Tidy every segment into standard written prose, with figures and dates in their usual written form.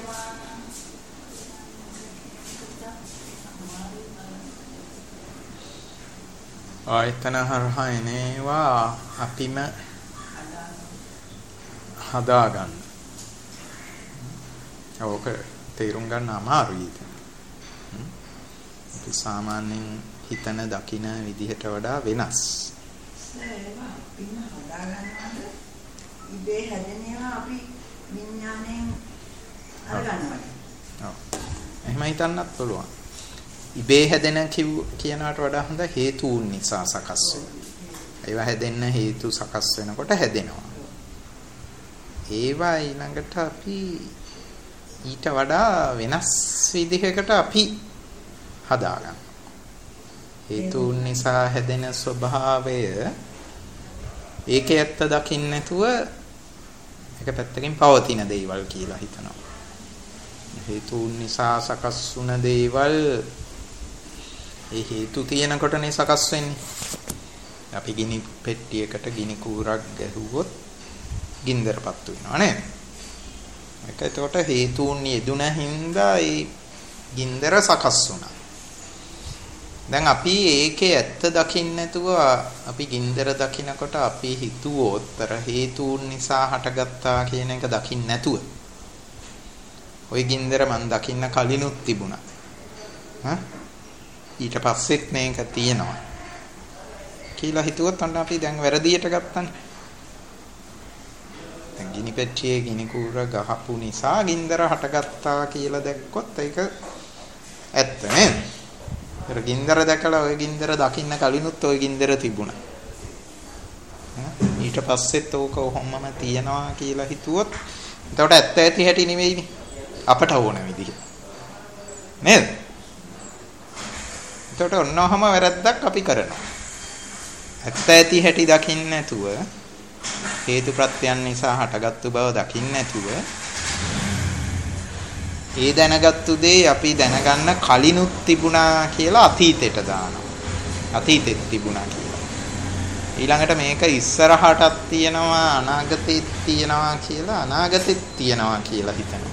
ආයතන හරහා එනවා අපිම හදාගන්න. ඕක තේරුම් ගන්න අමාරුයි. අපි සාමාන්‍යයෙන් හිතන දකින විදිහට වඩා වෙනස්. ඉබේ හැදෙනවා අපි විඥාණයෙන් අරගන්නවා. ඔව්. එහෙම හිතන්නත් පුළුවන්. ඉබේ හැදෙන කියනකට වඩා හොඳ හේතුන් නිසා සකස් වෙනවා. ඒවා හැදෙන්න හේතු සකස් වෙනකොට හැදෙනවා. ඒවා ඊළඟට අපි ඊට වඩා වෙනස් විදිහකට අපි හදාගන්න. හේතුන් නිසා හැදෙන ස්වභාවය ඒකේ ඇත්ත දකින්න නැතුව එක පැත්තකින් පවතින දේවල් කියලා හිතනවා. හේතුන් නිසා සකස් වුණ දේවල් ඒ හේතු තියෙනකොටනේ සකස් වෙන්නේ. අපි ගිනි පෙට්ටියකට ගිනි කූරක් ගැහුවොත් ගින්දරපත් වෙනවා නේද? ඒක එතකොට හේතුන් යෙදුන හින්දා ඒ ගින්දර සකස් වුණා. දැන් අපි ඒකේ ඇත්ත දකින්න නැතුව අපි ගින්දර දකිනකොට අපි හිතුවොත් අර හේතුන් නිසා හටගත්තා කියන එක දකින්න නැතුව ওই ගින්දර මන් දකින්න කලිනුත් තිබුණා. ඊට පස්සෙත් මේක තියෙනවා කියලා හිතුවොත් අන්න අපි දැන් වැරදියට ගත්තනේ. දැන් ගිනි පෙට්ටියේ ගිනි කූර ගහපු නිසා ගින්දර හටගත්තා කියලා දැක්කොත් ඒක ඇත්ත නේද? ඒතර ගින්දර දැකලා ওই ගින්දර දකින්න කලිනුත් ওই ගින්දර තිබුණා. ඊට පස්සෙත් ඕක ඔහොමම තියනවා කියලා හිතුවොත් එතකොට ඇත්ත ඇති හැටි නෙවෙයිනේ අපට ඕන විදිහ. නේද? එතකොට ඔන්නෝහම වැරද්දක් අපි කරනවා. ඇත්ත ඇති හැටි දකින්න නැතුව හේතු ප්‍රත්‍යයන් නිසා හටගත්තු බව දකින්න නැතුව ඒ දැනගත්තු දේ අපි දැනගන්න කලිනුත් තිබුණා කියලා අතීතයට දානවා. අතීතෙත් තිබුණා කියලා. ඊළඟට මේක ඉස්සරහටත් තියෙනවා අනාගතෙත් තියෙනවා කියලා අනාගතෙත් තියෙනවා කියලා හිතනවා.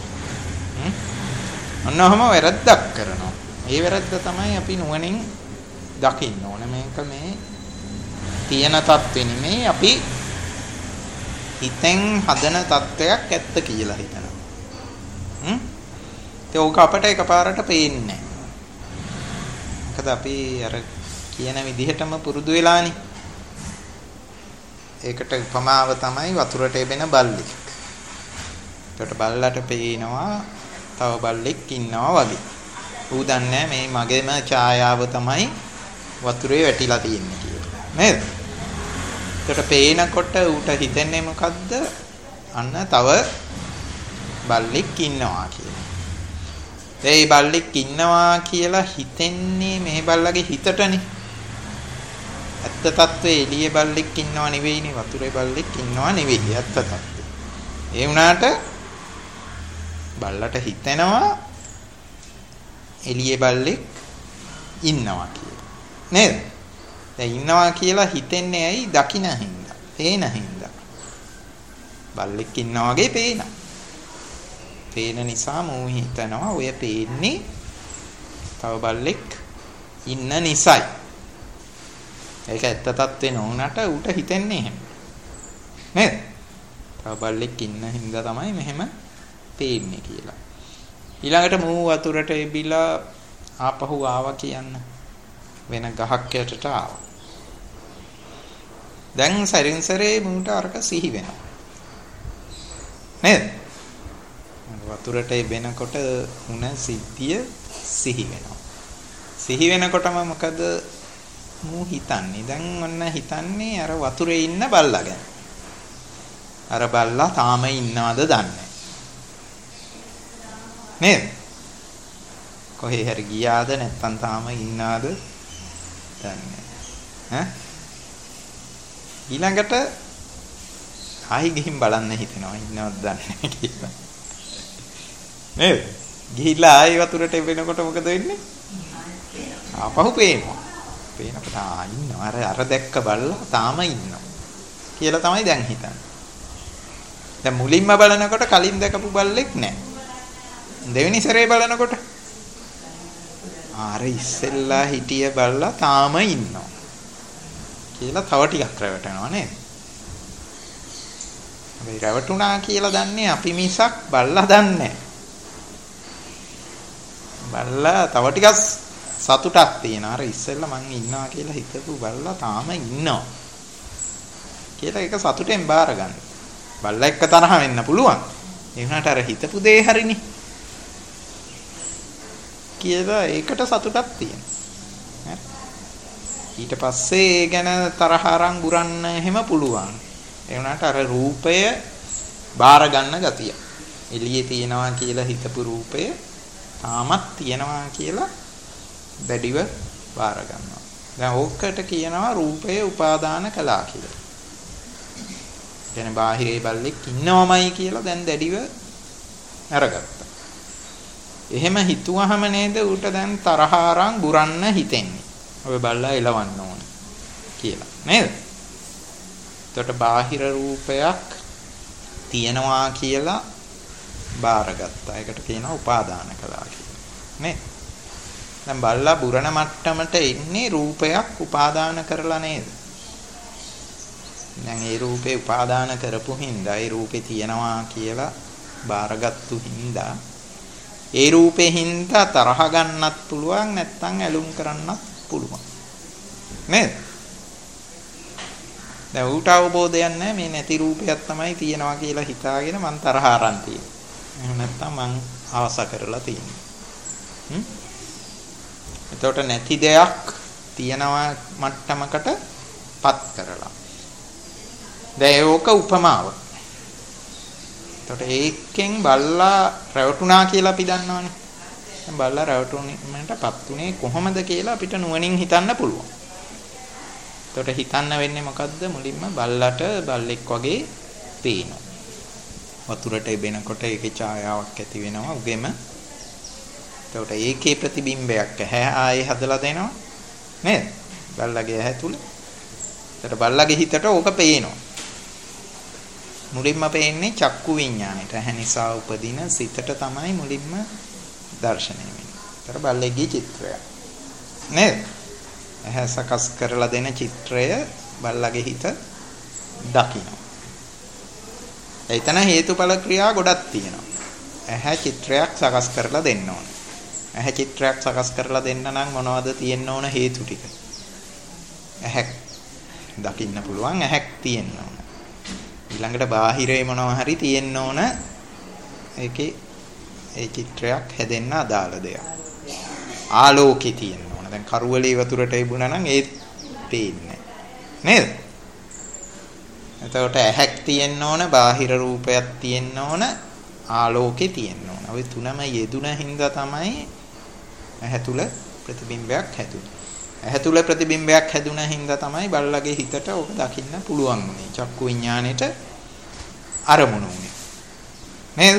ඔන්නෝහම වැරද්දක් කරනවා. ඒ වැරද්ද තමයි අපි නුවණින් දකින්න ඕනේ. මේක මේ තියෙන තත්ත්වෙ නෙමෙයි අපි හිතෙන් හදන තත්ත්වයක් ඇත්ත කියලා හිතනවා. ඒක අපට එකපාරට පේන්නේ නැහැ. මොකද අපි අර කියන විදිහටම පුරුදු වෙලානේ. ඒකට උපමාව තමයි වතුරට එබෙන බල්ලෙක්. ඒකට බල්ලට පේනවා තව බල්ලෙක් ඉන්නවා වගේ. ඌ දන්නේ මේ මගේම ඡායාව තමයි වතුරේ වැටිලා තියෙන්නේ කියලා. නේද? ඒකට පේනකොට ඌට හිතෙන්නේ මොකද්ද? අන්න තව බල්ලෙක් ඉන්නවා කියලා. ඒ බල්ලෙක් ඉන්නවා කියලා හිතෙන්නේ මේ බල්ලගේ හිතටනේ. ඇත්ත තත්ත්වයේ එළියේ බල්ලෙක් ඉන්නව නෙවෙයිනේ වතුරේ බල්ලෙක් ඉන්නව නෙවෙයි ඇත්ත තත්ත්වය. ඒ වුණාට බල්ලට හිතෙනවා එළියේ බල්ලෙක් ඉන්නවා කියලා. නේද? දැන් ඉන්නවා කියලා හිතෙන්නේ ඇයි? දකින්න හින්දා. පේන හින්දා. බල්ලෙක් ඉන්නා වගේ පේනවා. පේන නිසා මෝ හිතනවා ඔය පේන්නේ තව බල්ලෙක් ඉන්න නිසයි. ඒක ඇත්ත තත්ත්වේ නොවුනට ඌට හිතෙන්නේ එහෙම. නේද? තව බල්ලෙක් ඉන්න හින්දා තමයි මෙහෙම පේන්නේ කියලා. ඊළඟට මෝ වතුරට එබිලා ආපහු ආවා කියන්න වෙන ගහක් යටට ආවා. දැන් සරින් සරේ මූට අරක සිහි වෙනවා. නේද? වතුරට එබෙනකොට උන සිද්ධිය සිහි වෙනවා. සිහි වෙනකොටම මොකද මූ හිතන්නේ? දැන් ඔන්න හිතන්නේ අර වතුරේ ඉන්න බල්ලා ගැන. අර බල්ලා තාම ඉන්නවද දන්නේ නේද? කොහේ හරි ගියාද නැත්නම් තාම ඉන්නවද දන්නේ ඈ? ඊළඟට ආයි ගිහින් බලන්න හිතෙනවා ඉන්නවද දන්නේ නැහැ කියලා. නේද? ගිහිල්ලා ආයි වතුරට එවෙනකොට මොකද වෙන්නේ? ආපහු පේනවා. පේනකොට ඉන්නවා. අර දැක්ක බල්ලා තාම ඉන්නවා කියලා තමයි දැන් හිතන්නේ. දැන් මුලින්ම බලනකොට කලින් දැකපු බල්ලෙක් නැහැ. දෙවෙනි සැරේ බලනකොට අර ඉස්සෙල්ලා හිටිය බල්ලා තාම ඉන්නවා කියලා තව ටිකක් රැවටෙනවා නේද? අපි රැවටුණා කියලා දන්නේ අපි මිසක් බල්ලා දන්නේ නැහැ. බල්ලා තව ටිකක් සතුටක් තියෙනවා. අර ඉස්සෙල්ලා මං ඉන්නවා කියලා හිතපු බල්ලා තාම ඉන්නවා කියලා ඒක සතුටෙන් බාර ගන්න. බල්ලා එක්ක තරහ වෙන්න පුළුවන්. ඒ වුණාට අර හිතපු දේ හරිනේ කියලා ඒකට සතුටක් තියෙනවා. ඊට පස්සේ ඒ ගැන තරහ අරන් බුරන්න එහෙම පුළුවන්. ඒ වුණාට අර රූපය බාර ගන්න ගතිය. එළියේ තියනවා කියලා හිතපු රූපය තාමත් තියනවා කියලා දැඩිව බාර ගන්නවා. දැන් ඕකට කියනවා රූපය උපාදාන කළා කියලා. කියන්නේ බාහිරේ බල්ලෙක් ඉන්නවමයි කියලා දැන් දැඩිව අරගත්තා. එහෙම හිතුවහම නේද ඌට දැන් තරහ අරන් බුරන්න හිතෙන්නේ. ඔය බල්ලා එලවන්න ඕන කියලා. නේද? එතකොට බාහිර රූපයක් තියනවා කියලා බාරගත්තා. ඒකට කියනවා උපාදාන කළා කියලා. නේ? දැන් බල්ලා බුරණ මට්ටමට එන්නේ රූපයක් උපාදාන කරලා නේද? දැන් ඒ රූපේ උපාදාන කරපු හින්දා ඒ රූපේ තියනවා කියලා බාරගත්තු හින්දා ඒ රූපේ හින්දා තරහ ගන්නත් පුළුවන් නැත්නම් ඇලුම් කරන්නත් පුළුවන්. නේද? දැන් ඌට අවබෝධයක් නැහැ මේ නැති රූපයක් තමයි තියනවා කියලා හිතාගෙන මං තරහ අරන් තියෙන්නේ. එහෙම නැත්නම් මං ආස කරලා තියෙන්නේ. එතකොට නැති දෙයක් තියනවා මට්ටමකට පත් කරලා. දැන් ඒක උපමාව. එතකොට ඒකෙන් බල්ලා රැවටුණා කියලා අපි දන්නවනේ. දැන් බල්ලා රැවටුණීමටපත් උනේ කොහොමද කියලා අපිට නුවණින් හිතන්න පුළුවන්. එතකොට හිතන්න වෙන්නේ මොකද්ද? මුලින්ම බල්ලට බල්ලෙක් වගේ පේනවා. වතුරට එබෙනකොට ඒකේ ඡායාවක් ඇති වෙනවා උගෙම. එතකොට ඒකේ ප්‍රතිබිම්බයක් ඇහැ ආයේ හදලා දෙනවා. නේද? බල්ලගේ ඇහැ තුල. එතකොට බල්ලගේ හිතට ඕක පේනවා. මුලින්ම පේන්නේ චක්කු විඤ්ඤාණයට. ඇහැ නිසා උපදින සිතට තමයි මුලින්ම දර්ශනය වෙන්නේ. ඒතර බල්ලෙක්ගේ චිත්‍රය. නේද? ඇහැ සකස් කරලා දෙන චිත්‍රය බල්ලගේ හිත දකිනවා. එතන හේතුඵල ක්‍රියා ගොඩක් තියෙනවා. ඇහැ චිත්‍රයක් සකස් කරලා දෙන්න ඕන. ඇහැ චිත්‍රයක් සකස් කරලා දෙන්න නම් මොනවද තියෙන්න ඕන හේතු ටික? ඇහැක් දකින්න පුළුවන් ඇහැක් තියෙන්න ඕන. ඊළඟට බාහිරේ මොනවා හරි තියෙන්න ඕන. ඒකේ ඒ චිත්‍රයක් හැදෙන්න අදාළ දෙයක්. ආලෝකේ තියෙන්න ඕන. දැන් කරුවලේ වතුරට ඉබුණා නම් ඒත් පේන්නේ නේද? එතකොට ඇහැක් තියෙන්න ඕන, බාහිර රූපයක් තියෙන්න ඕන, ආලෝකේ තියෙන්න ඕන. ඔය තුනම යෙදුන හින්දා තමයි ඇහැ තුල ප්‍රතිබිම්බයක් හැදුනේ. ඇහැ තුල ප්‍රතිබිම්බයක් හැදුන හින්දා තමයි බල්ලගේ හිතට ඕක දකින්න පුළුවන් වුනේ. චක්කු විඤ්ඤාණයට අරමුණු වුනේ. නේද?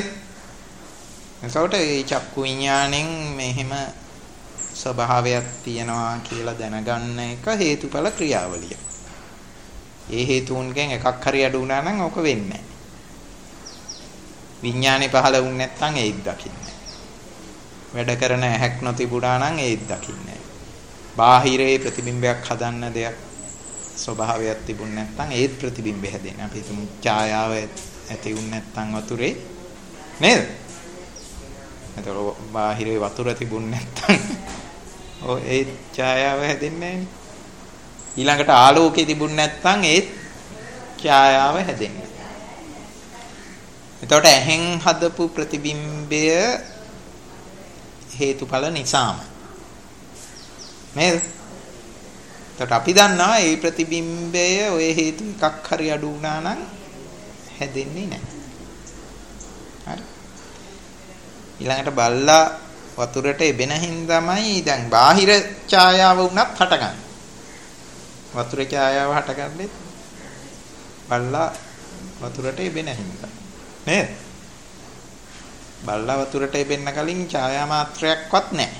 එතකොට මේ චක්කු විඤ්ඤාණයෙන් මෙහෙම ස්වභාවයක් තියනවා කියලා දැනගන්න එක හේතුඵල ක්‍රියාවලිය. ඒ හේතුන්ගෙන් එකක් හරි අඩු වුණා නම් ඕක වෙන්නේ නැහැ. විඥානේ පහළ වුනේ නැත්නම් ඒත් දකින්නේ. වැඩ කරන ඇහැක් නොතිබුණා නම් ඒත් දකින්නේ. බාහිරේ ප්‍රතිබිම්බයක් හදන්න දෙයක් ස්වභාවයක් තිබුණ නැත්නම් ඒත් ප්‍රතිබිම්බය හැදෙන්නේ. අපි හිතමු ඡායාව ඇති වුණ නැත්නම් වතුරේ නේද? එතකොට බාහිරේ වතුර තිබුණ නැත්නම් ඔය ඒ ඡායාව හැදෙන්නේ නැහැ. ඊළඟට ආලෝකය තිබුණ නැත්නම් ඒත් ඡායාව හැදෙන්නේ. එතකොට ඇහෙන් හදපු ප්‍රතිබිම්බය හේතුඵල නිසාම නේද? එතකොට අපි දන්නවා මේ ප්‍රතිබිම්බය ඔය හේතු එකක් හරි අඩු වුණා නම් හැදෙන්නේ නැහැ. හරි. ඊළඟට බල්ලා වතුරට එබෙන හින්දාමයි දැන් බාහිර ඡායාව වුණත් හටගන්නේ. වතුර ඡායාව හටගන්නේ බල්ලා වතුරට එබෙන හින්දා. නේද? බල්ලා වතුරට එබෙන්න කලින් ඡායා මාත්‍රයක්වත් නැහැ.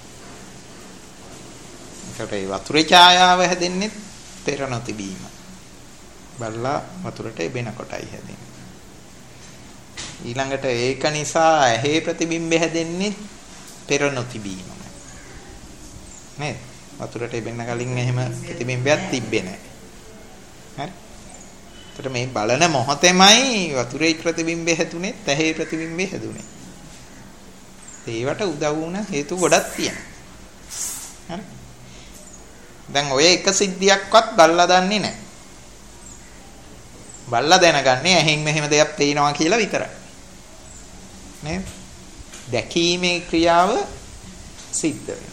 ඒකට ඒ වතුරේ ඡායාව හැදෙන්නේ පෙර නොතිබීම. බල්ලා වතුරට එබෙන කොටයි හැදෙන්නේ. ඊළඟට ඒක නිසා ඇහි ප්‍රතිබිම්බය හැදෙන්නේ පෙර නොතිබීම. නේද? වතුරට එබෙන්න කලින් එහෙම ප්‍රතිබිම්බයක් තිබ්බේ නැහැ. හරි? එතකොට මේ බලන මොහොතෙමයි වතුරේ ප්‍රතිබිම්බය හැදුනේ, ඇහි ප්‍රතිබිම්බය හැදුනේ. ඒවට උදව් වුණ හේතු ගොඩක් තියෙනවා. හරි? දැන් ඔය එක සිද්ධියක්වත් බල්ලා දන්නේ නැහැ. බල්ලා දැනගන්නේ ඇහෙන් මෙහෙම දෙයක් පේනවා කියලා විතරයි. නේද? දැකීමේ ක්‍රියාව සිද්ධ වෙනවා.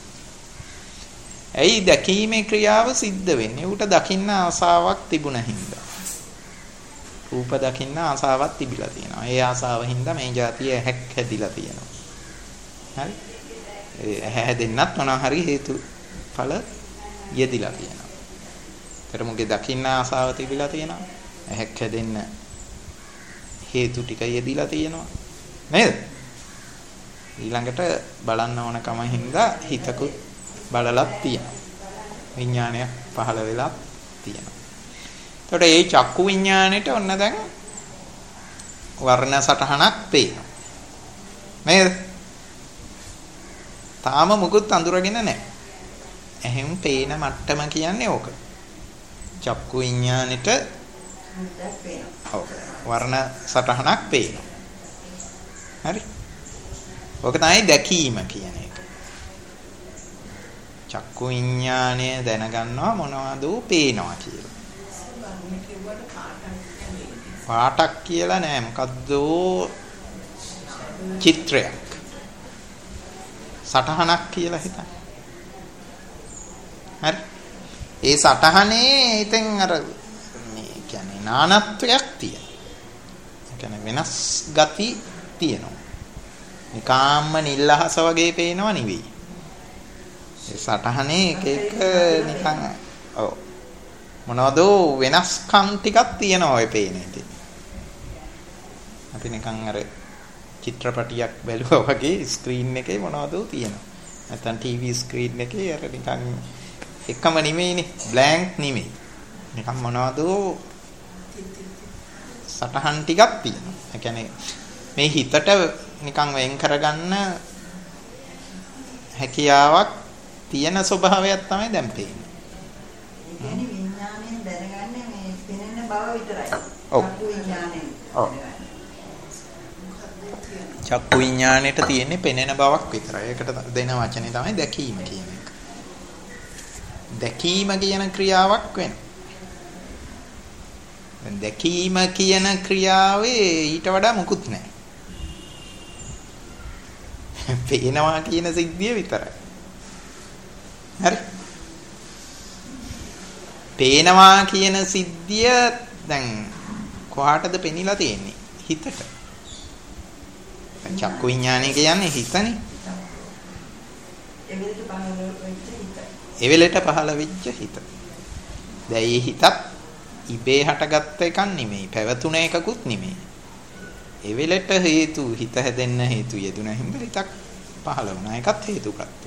ඇයි දැකීමේ ක්‍රියාව සිද්ධ වෙන්නේ? උට දකින්න ආසාවක් තිබුණ හින්දා. රූප දකින්න ආසාවක් තිබිලා තියෙනවා. ඒ ආසාව හින්දා මේ જાතිය ඇහැක් හැදිලා තියෙනවා. හරි? ඇහැ හැදෙන්නත් මොනවා හරි හේතු ඵල යෙදිලා තියෙනවා. ඒතර මොකද දකින්න ආසාව තිබිලා තියෙනවා. ඇහැක් හැදෙන්න හේතු ටික යෙදිලා තියෙනවා. නේද? ඊළඟට බලන්න ඕන කම හින්දා හිතකුත් බලලක් තියෙනවා. විඥානයක් පහළ වෙලා තියෙනවා. එතකොට මේ චක්කු විඥාණයට ඔන්න දැන් වර්ණ සටහනක් පේනවා. නේද? තාම මුකුත් අඳුරගෙන නැහැ. එහෙන් පේන මට්ටම කියන්නේ ඕක. චක්කු විඥාණයට වර්ණ සටහනක් පේනවා. හරි? ඕක තමයි දැකීම කියන එක. චක්කු විඥාණය දැනගන්නවා මොනවද පේනවා කියලා. පාටක් කියලා නෑ, මොකද්ද චිත්‍රයක්. සටහනක් කියලා හිතන්න. හරි? ඒ සටහනේ ඉතින් අර මේ කියන්නේ නානත්වයක් තියෙනවා. ඒ කියන්නේ වෙනස් ගති තියෙනවා. නිකාම්ම නිල්ලහස වගේ පේනව නෙවෙයි. ඒ සටහනේ එක එක නිකන් ඔව් මොනවද වෙනස්කම් ටිකක් තියෙනවා ඔය පේන එකේ. අපි නිකන් අර චිත්‍රපටියක් බැලුවා වගේ ස්ක්‍රීන් එකේ මොනවද තියෙනවා. නැත්නම් ටීවී ස්ක්‍රීන් එකේ අර නිකන් එකම නෙමෙයිනේ, බ්ලැන්ක් නෙමෙයි. නිකන් මොනවද සටහන් ටිකක් තියෙනවා. ඒ කියන්නේ මේ හිතට නිකන් වෙන් කරගන්න හැකියාවක් තියෙන ස්වභාවයක් තමයි දැන් පේන්නේ. ඒ කියන්නේ විඥාණයෙන් දැනගන්නේ මේ පෙනෙන බව විතරයි. ඔව්. චක්කු විඥාණයෙන්. ඔව්. චක්කු විඥාණයට තියෙන්නේ පෙනෙන බවක් විතරයි. ඒකට දෙන වචනේ තමයි දැකීම කියන එක. දැකීම කියන ක්‍රියාවක් වෙනවා. දැන් දැකීම කියන ක්‍රියාවේ ඊට වඩා මුකුත් නැහැ. පේනවා කියන සිද්ධිය විතරයි. හරි? පේනවා කියන සිද්ධිය දැන් කොහාටද පෙනිලා තියෙන්නේ? හිතට. දැන් චක්කු විඥානය කියන්නේ හිතනේ. එවෙලට පහළ වෙච්ච හිත. දැන් මේ හිතත් ඉබේ හටගත්ත එකක් නෙමෙයි, පැවතුන එකකුත් නෙමෙයි. එවෙලට හේතු හිත හැදෙන්න හේතු යෙදුන හින්දා හිතක් පහළ වුණා. ඒකත් හේතුප්‍රත්‍යය.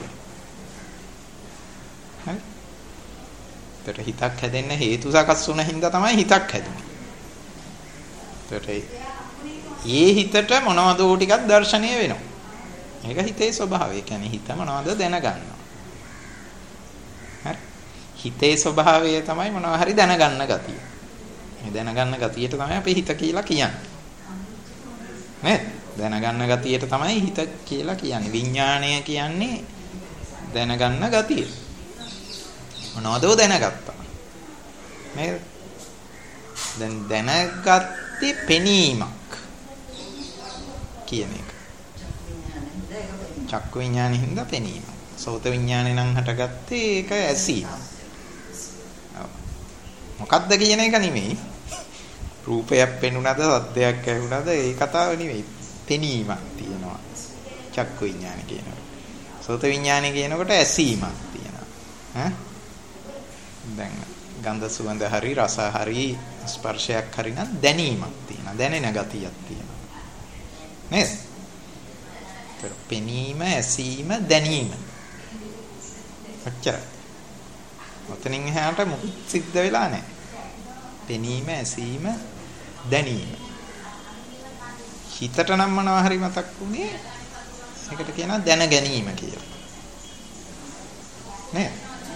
හරි? ඒතර හිතක් හැදෙන්න හේතු සකස් වුණ හින්දා තමයි හිතක් හැදුනේ. ඒතර ඒ හිතට මොනවද ටිකක් දැర్శණය වෙනවා. මේක හිතේ ස්වභාවය. කියන්නේ හිත මොනවද දැනගන්නවා. හරි? හිතේ ස්වභාවය තමයි මොනවා හරි දැනගන්න ගතිය. මේ දැනගන්න ගතියට තමයි අපි හිත කියලා කියන්නේ. නේද? දැනගන්න ගතියට තමයි හිත කියලා කියන්නේ. විඥාණය කියන්නේ දැනගන්න ගතිය. මොනවදෝ දැනගත්තා. නේද? දැන් දැනගත්තේ පෙනීමක් කියන එක. චක්කු විඥානෙ හින්දා පෙනීම. සෝත විඥානේ නම් හටගත්තේ ඒක ඇසීම. මොකද්ද කියන එක නෙමෙයි. රූපයක් පෙනුනද, සද්දයක් ඇහුනද ඒ කතාව නෙමෙයි. පෙනීමක් තියෙනවා. චක්කු විඥාන කියනවා. සෝත විඥාන කියනකොට ඇසීමක් තියෙනවා. ඈ දැන් ගන්ධ සුවඳ හරි රස හරි ස්පර්ශයක් හරි නම් දැනීමක් තියෙනවා. දැනෙන ගතියක් තියෙනවා. නේද? පෙනීම, ඇසීම, දැනීම. ඔච්චරයි. ඔතනින් එහාට මොකුත් සිද්ධ වෙලා නැහැ. පෙනීම, ඇසීම, දැනීම. හිතට නම් මොනවා හරි මතක් වුණේ ඒකට කියනවා දැන ගැනීම කියලා. නේද?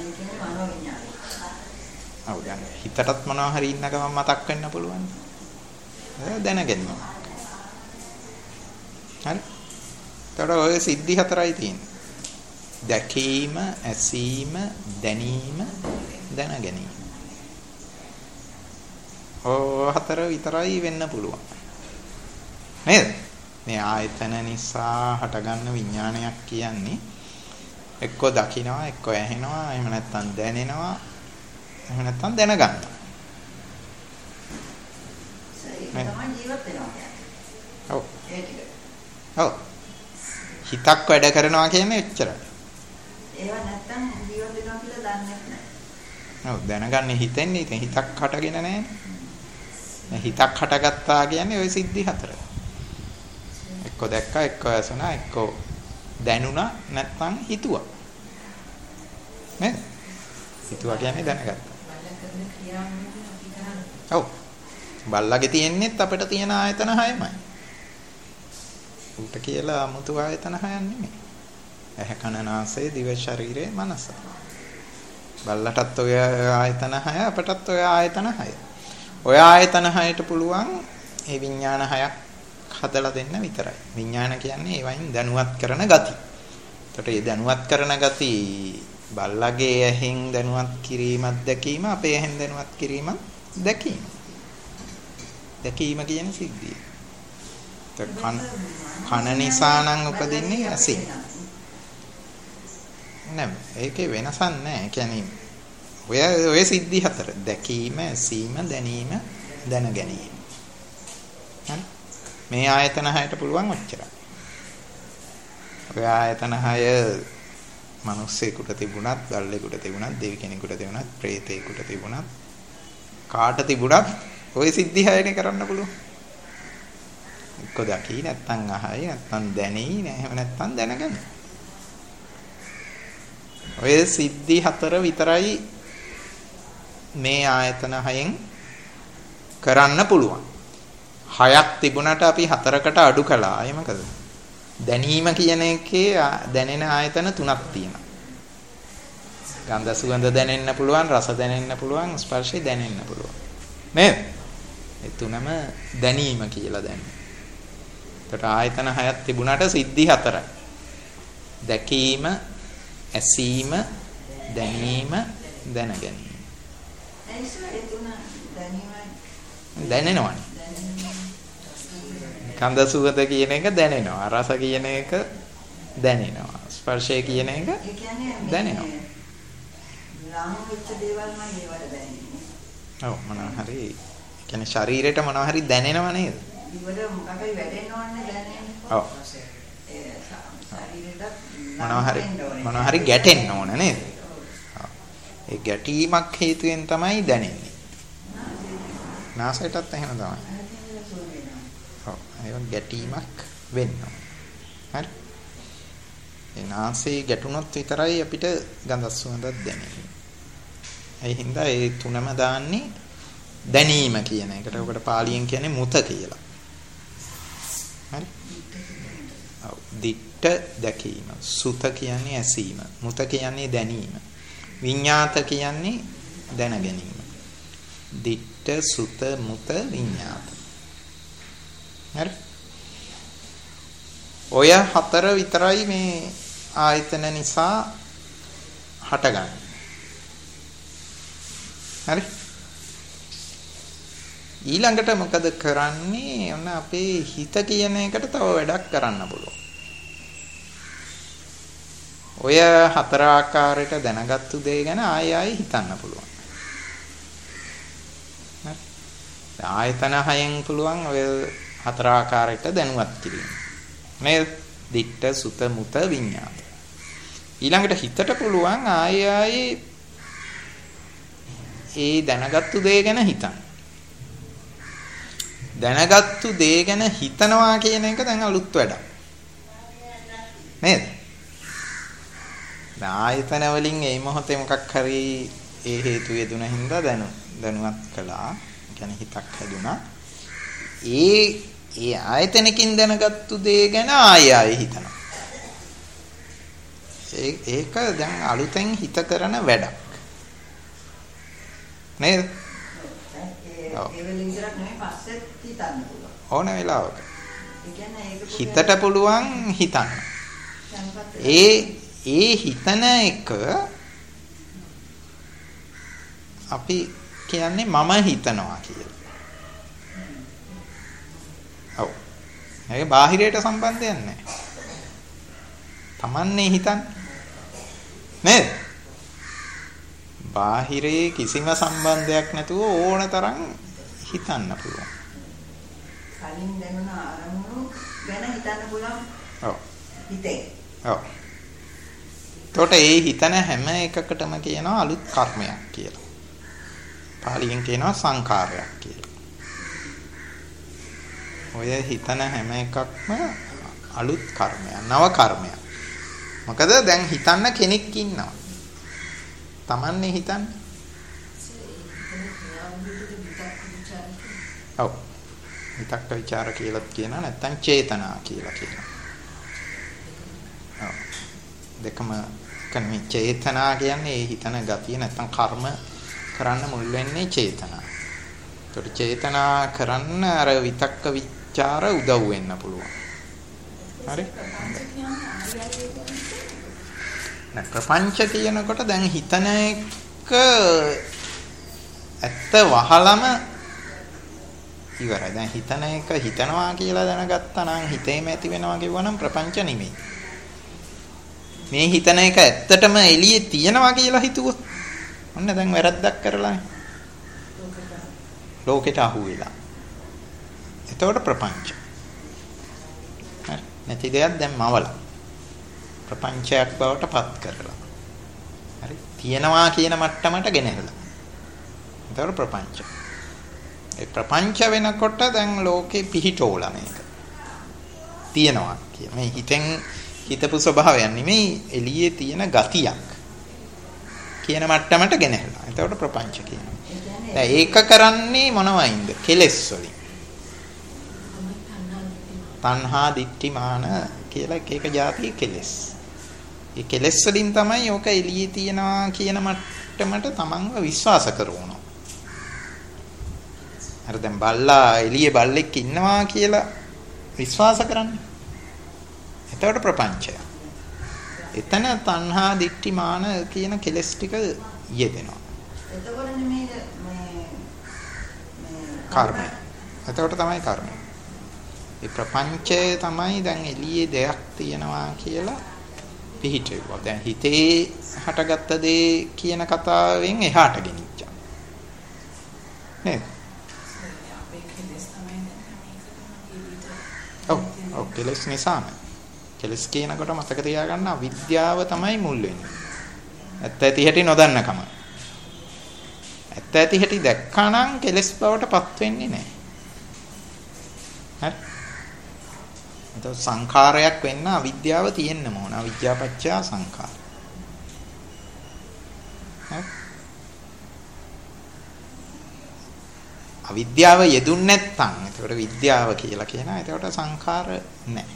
ඔව් දැන් හිතටත් මොනවා හරි ඉන්න ගමන් මතක් වෙන්න පුළුවන්. දැන ගැනීම. හරි. ඒතකොට ඔය සිද්ධි හතරයි තියෙන්නේ. දැකීම, ඇසීම, දැනීම, දැන ගැනීම. ඔය හතර විතරයි වෙන්න පුළුවන්. නේද? මේ ආයතන නිසා හටගන්න විඥානයක් කියන්නේ එක්ක දකිනවා, එක්ක ඇහෙනවා, එහෙම නැත්නම් දැනෙනවා, එහෙම නැත්නම් දැනගන්නවා. තමයි ජීවත් වෙනවා කියන්නේ. ඔව්. ඒ ටික. ඔව්. හිතක් වැඩ කරනවා කියන්නේ එච්චරයි. ඒව නැත්තම් ජීවත් වෙනවා කියලා දන්නේ නැහැ. ඔව් දැනගන්නේ හිතෙන්නේ. ඉතින් හිතක් හටගෙන නැහැ. හිතක් හටගත්තා කියන්නේ ওই සිද්ධි හතර. එක්ක දැක්කා, එක්ක ඇසුණා, එක්ක දැනුණා, නැත්නම් හිතුවා. නේද? හිතුවා කියන්නේ දැනගත්තා. ඔව්. බල්ලගේ තියෙන්නේත් අපිට තියෙන ආයතන 6මයි. උන්ට කියලා 아무තු ආයතන 6ක් නෙමෙයි. ඇහැ කන නාසය දිව ශරීරය මනස. බල්ලටත් ඔය ආයතන 6 අපටත් ඔය ආයතන 6. ඔය ආයතන 6ට පුළුවන් ඒ විඥාන 6ක් හදලා දෙන්න විතරයි. විඥාන කියන්නේ ඒවයින් දැනුවත් කරන ගති. එතකොට මේ දැනුවත් කරන ගති බල්ලගේ ඇහෙන් දැනුවත් කිරීමත් දැකීම, අපේ ඇහෙන් දැනුවත් කිරීමත් දැකීම. දැකීම කියන සිද්ධිය. කන නිසා නම් උපදින්නේ ඇසීම. නෑ ඒකේ වෙනසක් නෑ. ඒ කියන්නේ ඔය සිද්ධි හතර දැකීම, ඇසීම, දැනීම, දැන ගැනීම. හරි? මේ ආයතන 6ට පුළුවන් ඔච්චරයි. ඔය ආයතන 6 මිනිස්සෙකුට තිබුණත්, බල්ලෙකුට තිබුණත්, දෙවි කෙනෙකුට තිබුණත්, ප්‍රේතයෙකුට තිබුණත්, කාට තිබුණත් ඔය සිද්ධි 6නේ කරන්න පුළුවන්. එක්ක දකි නැත්නම් අහයි නැත්නම් දැනෙයි එහෙම නැත්නම් දැනගන්න. ඔය සිද්ධි 4 විතරයි මේ ආයතන 6න් කරන්න පුළුවන්. 6ක් තිබුණාට අපි 4කට අඩු කළා. ඒ මොකද? දැනීම කියන එකේ දැනෙන ආයතන 3ක් තියෙනවා. ගන්ධ සුවඳ දැනෙන්න පුළුවන්, රස දැනෙන්න පුළුවන්, ස්පර්ශය දැනෙන්න පුළුවන්. නේද? ඒ තුනම දැනීම කියලා දැනෙනවා. ඒකට ආයතන 6ක් තිබුණාට සිද්ධි 4යි. දැකීම, ඇසීම, දැනීම, දැන ගැනීම. ඒ තුන දැනෙනවනේ. කන්ද සුවඳ කියන එක දැනෙනවා. රස කියන එක දැනෙනවා. ස්පර්ශය කියන එක දැනෙනවා. ලාම වෙච්ච දේවල්මයි ඒවල දැනෙන්නේ. ඔව් මොනවා හරි කියන්නේ ශරීරයට මොනවා හරි දැනෙනව නේද? ඉවර මොකක් හරි වැටෙන්න ඕනේ දැනෙන්නේ. ඔව්. මොනවා හරි ගැටෙන්න ඕන නේද? ඔව්. ඒ ගැටීමක් හේතුවෙන් තමයි දැනෙන්නේ. නාසයටත් එහෙම තමයි. ඔව්. ඒක ගැටීමක් වෙන්න ඕන. හරි. ඒ නාසයේ ගැටුණොත් විතරයි අපිට ගඳ සුවඳක් දැනෙන්නේ. ඒ හින්දා ඒ තුනම දාන්නේ දැනීම කියන එකට. ඔකට පාලියෙන් කියන්නේ මුත කියලා. හරි? ඔව්. දිට්ඨ දැකීම. සුත කියන්නේ ඇසීම. මුත කියන්නේ දැනීම. විඤ්ඤාත කියන්නේ දැන ගැනීම. දිට්ඨ සුත මුත විඤ්ඤාත. හරි? ඔය 4 විතරයි මේ ආයතන නිසා හටගන්නේ. හරි? ඊළඟට මොකද කරන්නේ? ඔන්න අපේ හිත කියන එකට තව වැඩක් කරන්න පුළුවන්. ඔය 4 ආකාරයට දැනගත්තු දේ ගැන ආයෙ හිතන්න පුළුවන්. හරි? ආයතන 6න් පුළුවන් ඔය 4 ආකාරයට දැනුවත් කිරීම. මේ දිට්ඨ සුත මුත විඤ්ඤාත. ඊළඟට හිතට පුළුවන් ආයෙ ඒ දැනගත්තු දේ ගැන හිතන්න. දැනගත්තු දේ ගැන හිතනවා කියන එක දැන් අලුත් වැඩක්. නේද? ආයතන වලින් මේ මොහොතේ මොකක් හරි ඒ හේතු යෙදුන හින්දා දැනුවත් කළා. කියන්නේ හිතක් හැදුනා. ඒ ඒ ආයතනකින් දැනගත්තු දේ ගැන ආයෙ හිතනවා. ඒක දැන් අලුතෙන් හිත කරන වැඩක්. නේද? ඕන වෙලාවක. හිතට පුළුවන් හිතන්න. ඒ හිතන එක අපි කියන්නේ මම හිතනවා කියලා. ඔව්. ඒක බාහිරයට සම්බන්ධයක් නැහැ. තමන්නේ හිතන්නේ. නේද? බාහිරේ කිසිම සම්බන්ධයක් නැතුව ඕන තරම් හිතන්න පුළුවන්. කලින් දැනුණ අරමුණු ගැන හිතන්න පුළුවන්. ඔව්. හිතේ. ඔව්. එතකොට ඒ හිතන හැම එකකටම කියනවා අලුත් කර්මයක් කියලා. පාලියෙන් කියනවා සංඛාරයක් කියලා. ඔය හිතන හැම එකක්ම අලුත් කර්මයක්, නව කර්මයක්. මොකද දැන් හිතන්න කෙනෙක් ඉන්නවා. තමන්නේ හිතන්නේ. ඔව්. විතක්ක ਵਿਚාර කියලා කියනවා නැත්නම් චේතනා කියලා කියනවා. ඔව්. දෙකම කන්නේ චේතනා කියන්නේ ඒ හිතන ගතිය නැත්නම් කර්ම කරන්න මුල් වෙන්නේ චේතනා. ඒකට චේතනා කරන්න අර විතක්ක ਵਿਚාර උදව් වෙන්න පුළුවන්. හරි? ප්‍රපංච කියනකොට දැන් හිතන එක ඇත්ත වහලම ඉවරයි. දැන් හිතන එක හිතනවා කියලා දැනගත්තා නම් හිතේම ඇති වෙනවා කියවනම් ප්‍රපංච නෙමෙයි. මේ හිතන එක ඇත්තටම එළියේ තියනවා කියලා හිතුවොත් ඔන්න දැන් වැරද්දක් කරලානේ. ලෝකෙට අහු වෙලා. එතකොට ප්‍රපංච. හරි. නැති දෙයක් දැන් මවලා. ප්‍රපංචයක් බවට පත් කරලා. හරි. තියනවා කියන මට්ටමට ගෙනහැලා. එතකොට ප්‍රපංච. ඒ ප්‍රපංච වෙනකොට දැන් ලෝකේ පිහිටෝලා මේක. තියනවා කියන මේ හිතෙන් හිතපු ස්වභාවයක් නෙමෙයි එළියේ තියෙන ගතියක් කියන මට්ටමට ගෙනහැලා. එතකොට ප්‍රපංච කියනවා. දැන් ඒක කරන්නේ මොනවයින්ද? කෙලෙස් වලින්. තණ්හා දිට්ඨි මාන කියලා එක જાතියේ කෙලෙස්. ඒ කෙලෙස් වලින් තමයි ඕක එළියේ තියනවා කියන මට්ටමට තමන්ව විශ්වාස කරවනවා. අර දැන් බල්ලා එළියේ බල්ලෙක් ඉන්නවා කියලා විශ්වාස කරන්නේ. එතකොට ප්‍රපංචය. එතන තණ්හා දිට්ඨි මාන කියන කෙලෙස් ටික යෙදෙනවා. එතකොට මේ කර්මය. එතකොට තමයි කර්මය. ඒ ප්‍රපංචය තමයි දැන් එළියේ දෙයක් තියෙනවා කියලා පිහිටෙවුවා. දැන් හිතේ හටගත්ත දේ කියන කතාවෙන් එහාට ගෙනිච්චා. නේද? ඔව් කෙලස් නිසාම. කෙලස් කියනකොට මතක තියාගන්න අවිද්‍යාව තමයි මුල් වෙන්නේ. ඇත්ත ඇති හැටි නොදන්නකම. ඇත්ත ඇති හැටි දැක්කනම් කෙලස් බවට පත් වෙන්නේ නැහැ. හරි? එතකොට සංඛාරයක් වෙන්න අවිද්‍යාව තියෙන්න ඕන. අවිද්‍යාපච්චය සංඛාර. හරි? අවිද්‍යාව යෙදුන්නේ නැත්නම් එතකොට විද්‍යාව කියලා කියනවා. එතකොට සංඛාර නැහැ.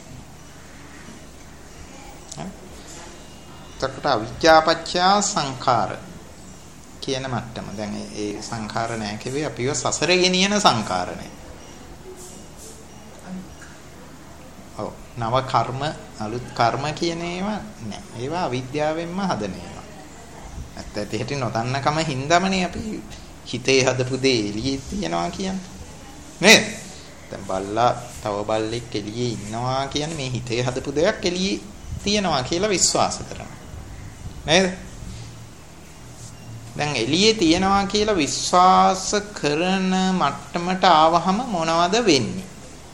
හරි? එතකොට අවිද්‍යාපච්චය සංඛාර කියන මට්ටම. දැන් ඒ සංඛාර නැහැ කිව්වේ අපිව සසරේ ගෙනියන සංඛාර නැහැ. ඔව් නව කර්ම අලුත් කර්ම කියන ඒවා නැහැ. ඒවා අවිද්‍යාවෙන්ම හදන ඒවා. ඇත්ත ඇති හැටි නොදන්නකම හින්දාමනේ අපි හිතේ හදපු දේ එළියේ තියනවා කියන්නේ. නේද? දැන් බල්ලා තව බල්ලෙක් එළියේ ඉන්නවා කියන්නේ මේ හිතේ හදපු දෙයක් එළියේ තියනවා කියලා විශ්වාස කරනවා. නේද? දැන් එළියේ තියනවා කියලා විශ්වාස කරන මට්ටමට ආවහම මොනවද වෙන්නේ?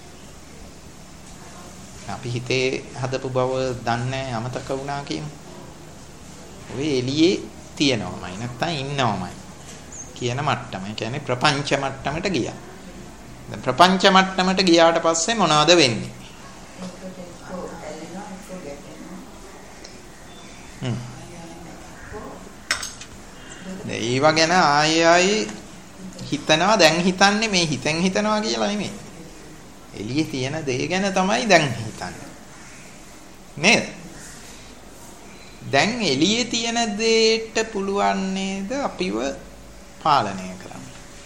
අපි හිතේ හදපු බව දන්නේ අමතක වුණා කියමු. ඔය එළියේ තියනවමයි නැත්තම් ඉන්නවමයි කියන මට්ටම. ඒ කියන්නේ ප්‍රපංච මට්ටමට ගියා. දැන් ප්‍රපංච මට්ටමට ගියාට පස්සේ මොනවද වෙන්නේ? ඒව ගැන ආයෙ හිතනවා. දැන් හිතන්නේ මේ හිතෙන් හිතනවා කියලා නෙමෙයි. එළියේ තියෙන දේ ගැන තමයි දැන් හිතන්නේ. නේද? දැන් එළියේ තියෙන දේට පුළුවන් නේද අපිව පාලනය කරන්න?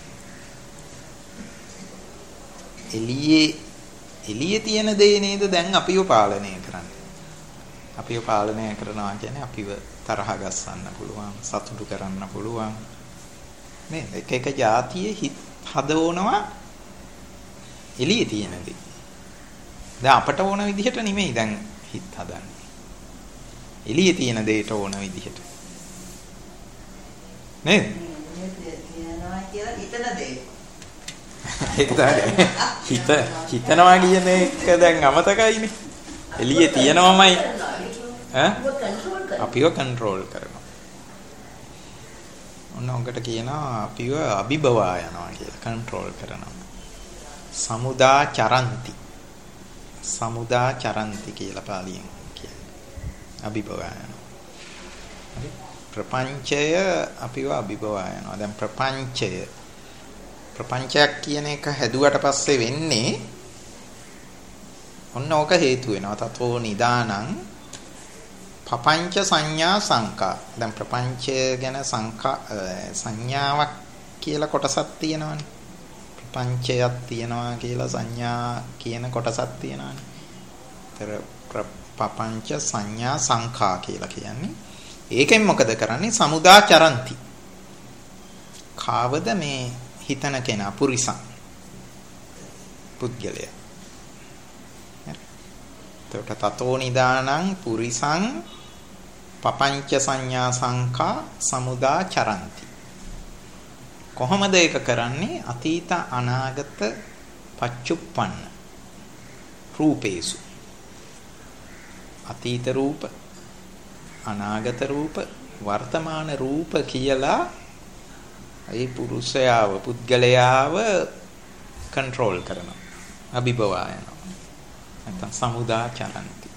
එළියේ තියෙන දේ නේද දැන් අපිව පාලනය කරන්නේ. අපිව පාලනය කරනවා කියන්නේ අපිව තරහ ගස්සන්න පුළුවන්, සතුටු කරන්න පුළුවන්. නේද? එක જાතියේ හිත හදවනවා එළියේ තියෙන දේ. දැන් අපට ඕන විදිහට නෙමෙයි දැන් හිත හදන්නේ. එළියේ තියෙන දේට ඕන විදිහට. නේද? තියනවා කියලා හිතන දේ. ඒක තමයි. හිතනවා කියන එක දැන් අමතකයිනේ. එළියේ තියෙනවමයි අපිව කන්ට්‍රෝල් කරනවා. ඔන්න ඔකට කියනවා අපිව අභිබවා යනවා කියලා කන්ට්‍රෝල් කරනවා. සමුදා චරන්ති කියලා පාලියෙන් කියන්නේ. අභිබවා යනවා. හරි. ප්‍රපංචය අපිව අභිබවා යනවා. දැන් ප්‍රපංචයක් කියන එක හැදුවට පස්සේ වෙන්නේ ඔන්න ඕක හේතු වෙනවා. තතෝ නිදානං පපංච සංඥා සංකා. දැන් ප්‍රපංචය ගැන සංඥාවක් කියලා කොටසක් තියෙනවානේ. ප්‍රපංචයක් තියෙනවා කියලා සංඥා කියන කොටසක් තියෙනවානේ. පපංච සංඥා සංකා කියලා කියන්නේ. ඒකෙන් මොකද කරන්නේ? සමුදා චරಂತಿ. කාවද මේ හිතන කෙනා පුරිසං පුද්ගලයා. එතකොට තතෝ නිදානං පුරිසං පපංච සංඥා සංකා සමුදා චරಂತಿ. කොහොමද ඒක කරන්නේ? අතීත අනාගත පච්චුප්පන්න රූපේසු. අතීත රූප, අනාගත රූප, වර්තමාන රූප කියලා ඒ පුරුෂයාව පුද්ගලයාව කන්ට්‍රෝල් කරනවා. අභිබවා යනවා. නැත්නම් සමුදා චරಂತಿ.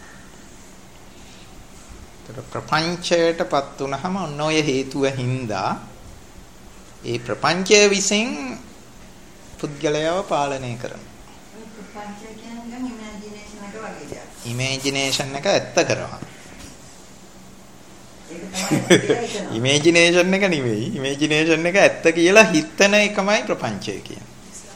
ඒතර ප්‍රපංචයටපත් වුනහම ඔන්න ඔය හේතුව හින්දා ඒ ප්‍රපංචය විසින් පුද්ගලයාව පාලනය කරනවා. ප්‍රපංචය කියන්නේ ඉමේජිනේෂන් එක වගේ දෙයක්. ඉමේජිනේෂන් එක ඇත්ත කරනවා. ඉමේජිනේෂන් එක නෙවෙයි. ඉමේජිනේෂන් එක ඇත්ත කියලා හිතන එකමයි ප්‍රපංචය කියන්නේ.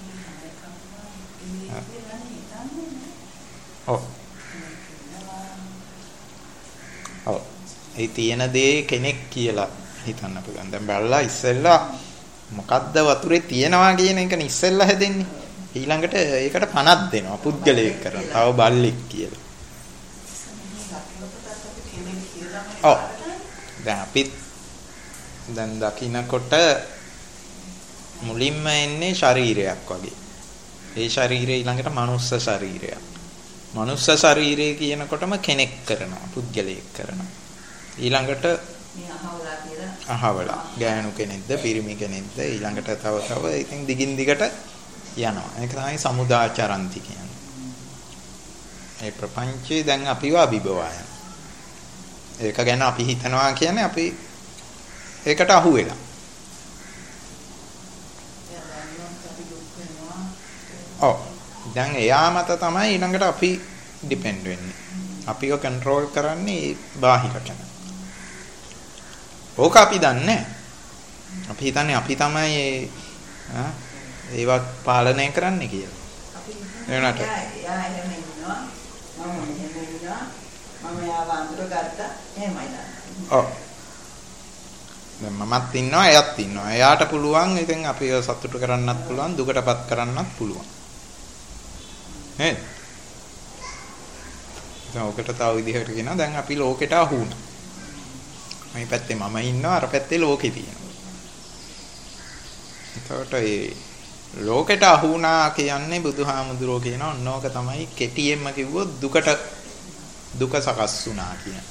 ඔව්. ඒ තියෙන දේ කෙනෙක් කියලා හිතන්න පුළුවන්. දැන් බලලා ඉස්සෙල්ලා මොකද්ද වතුරේ තියනවා කියන එකනේ ඉස්සෙල්ලා හැදෙන්නේ. ඊළඟට ඒකට පණක් දෙනවා පුද්ගලයෙක් කරන. තව බල්ලෙක් කියලා. ඔව්. දැන් අපිත් දැන් දකින්නකොට මුලින්ම එන්නේ ශරීරයක් වගේ. ඒ ශරීරය ඊළඟට මනුස්ස ශරීරයක්. මනුස්ස ශරීරය කියනකොටම කෙනෙක් කරනවා, පුද්ගලයෙක් කරනවා. ඊළඟට අහවලා ගෑනු කෙනෙක්ද, පිරිමි කෙනෙක්ද, ඊළඟට තව ඉතින් දිගින් දිගට යනවා. ඒක තමයි සමුදා චරಂತಿ කියන්නේ. ඒ ප්‍රපංචේ දැන් අපිව අභිබවා යනවා. ඒක ගැන අපි හිතනවා කියන්නේ අපි ඒකට අහු වෙලා. ඔව්. දැන් එයා මත තමයි ඊළඟට අපි ඩිපෙන්ඩ් වෙන්නේ. අපිව කන්ට්‍රෝල් කරන්නේ බාහිර කෙනා. ඕක අපි දන්නේ නැහැ. අපි හිතන්නේ අපි තමයි ඒවා පාලනය කරන්නේ කියලා. එනකට එයා එහෙම ඉන්නවා. මම එහෙම ඉන්නවා. මම යාව අඳුරගත්තා. එහෙමයි නේද? ඔව්. දැන් මමත් ඉන්නවා, එයාත් ඉන්නවා. එයාට පුළුවන් ඉතින් අපිව සතුටු කරන්නත් පුළුවන්, දුකටපත් කරන්නත් පුළුවන්. නේද? දැන් ඔකට තව විදිහකට කියනවා දැන් අපි ලෝකෙට අහු වුණා. මේ පැත්තේ මම ඉන්නවා, අර පැත්තේ ලෝකෙ තියෙනවා. ඒකට ඒ ලෝකෙට අහු වුණා කියන්නේ බුදුහාමුදුරෝ කියන ඕනෝක තමයි කෙටියෙන්ම කිව්වොත් දුක සකස් වුණා කියන.